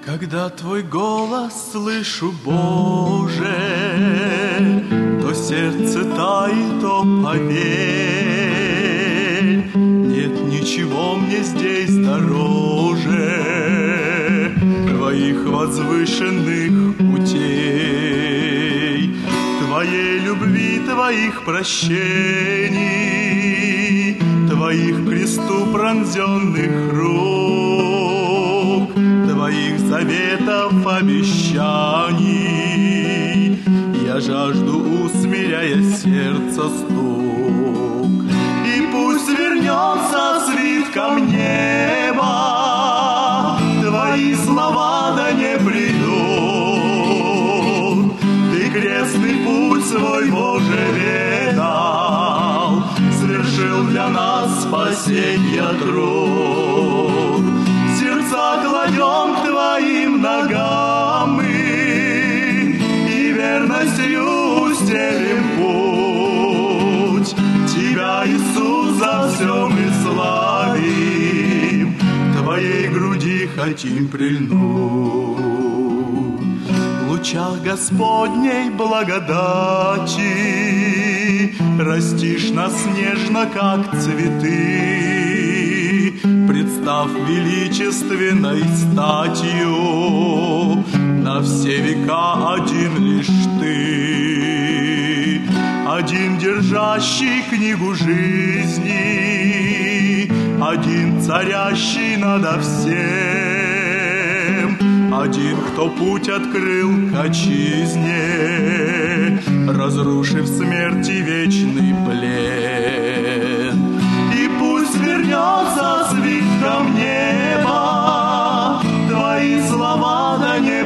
Когда Твой голос слышу, Боже, то сердце тает, о, поверь, нет ничего мне здесь дороже Твоих возвышенных путей, Твоей любви, Твоих прощений, Твоих кресту пронзенных рук, Твоих заветов, обещаний. Я жажду, усмиряя сердце стук. И пусть вернется свитком неба, Твои слова да не придут. Ты крестный путь свой, Боже, ведал, свершил для нас спасенье труд. Сердца кладем к Твоим ногам мы, и верностью устелим путь. Тебя, Иисус, за все мы славим, Твоей груди хотим прильнуть. В лучах Господней благодати растишь нас нежно, как цветы. Представ величественной статью, на все века один лишь Ты, один держащий книгу жизни, один царящий надо всем, один, кто путь открыл к отчизне, разрушив смерти вечный плен. И пусть вернется свитком неба, Твои слова да не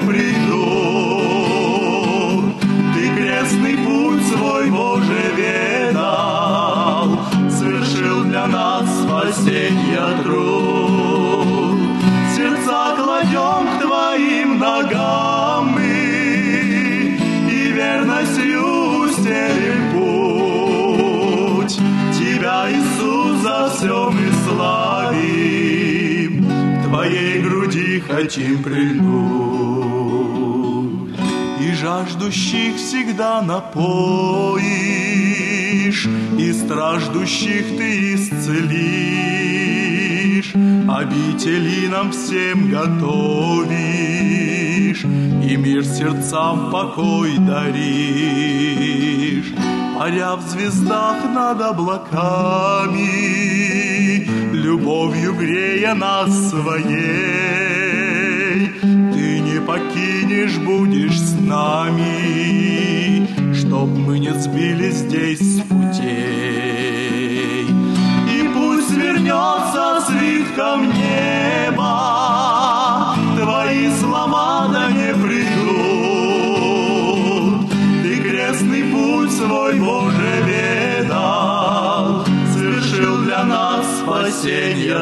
придут. Ты крестный путь свой, Боже, ведал, свершил для нас спасенье труд. Сердца кладем к Твоим ногам мы, и верностью устелим путь. Тебя, Иисус, за все мы славим, Твоей груди хотим прильнуть. И жаждущих всегда напоишь, и страждущих Ты исцелишь, обители нам всем готовишь, и мир сердцам покой даришь. Паря в звездах над облаками, любовью грея нас своей, Ты не покинешь, будешь с нами, чтоб мы не сбились здесь с путей. И пусть вернется свитком неба, Твои слова да не придут. Ты крестный путь свой, Боже, ведал, свершил для нас спасенье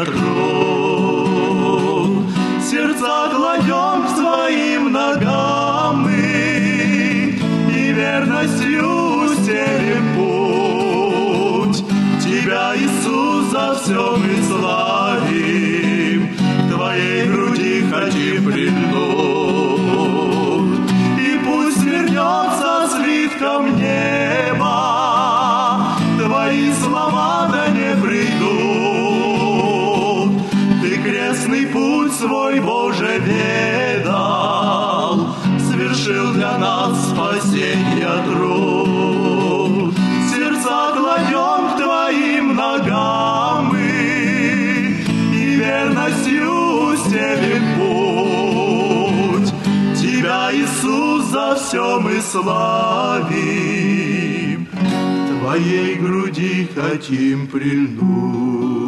труд. Сердца кладем к Твоим ногам мы, и верностью устелим путь. Тебя, Иисус, за все мы славим, Твоей груди хотим прильнуть. И пусть вернется свитком неба, Твои слова да не придут. Ты крестный путь свой, Боже, ведал, свершил для нас спасенье труд. Сердца кладем к Твоим ногам мы, и верностью устелим путь. Тебя, Иисус, за все мы славим, Твоей груди хотим прильнуть.